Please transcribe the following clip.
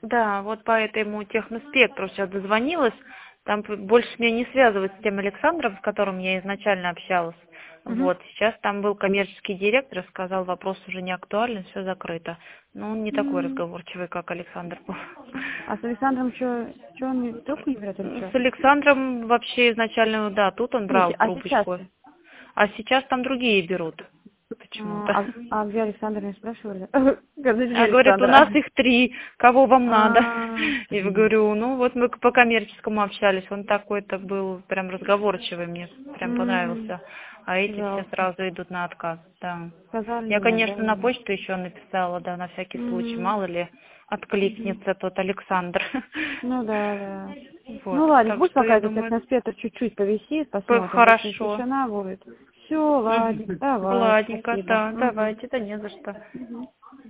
Да, вот по этому техноспектру сейчас дозвонилась. Там больше меня не связывают с тем Александром, с которым я изначально общалась. Мгм. Вот, сейчас там был коммерческий директор, сказал, вопрос уже не актуален, все закрыто. Но он не такой М. разговорчивый, как Александр был. А с Александром что он трубку не берет или С что? Александром вообще изначально, да, тут он Не, брал а сейчас? трубочку. А сейчас там другие берут почему-то. А где Александр не спрашивали? Когда А где говорит, у нас Александра? их 3, кого вам надо? И я Блин. говорю, ну вот мы по коммерческому общались, он такой-то был прям разговорчивый, мне прям понравился. А эти все Жалко. сразу идут на отказ, да. Сказали Я, нет, да, конечно, на или? почту еще написала, да, на всякий случай, Мгм. мало ли Мгм. откликнется тот Александр. Ну да, да. Вот, Ну ладно, так пусть что пока я этот думаю, техноспектр чуть-чуть повисит, посмотрим. Если хорошо. тишина будет. Все, ладно, Мгм. давай, Ладненько, спасибо. да, Мгм. давайте, да не за что. Мгм.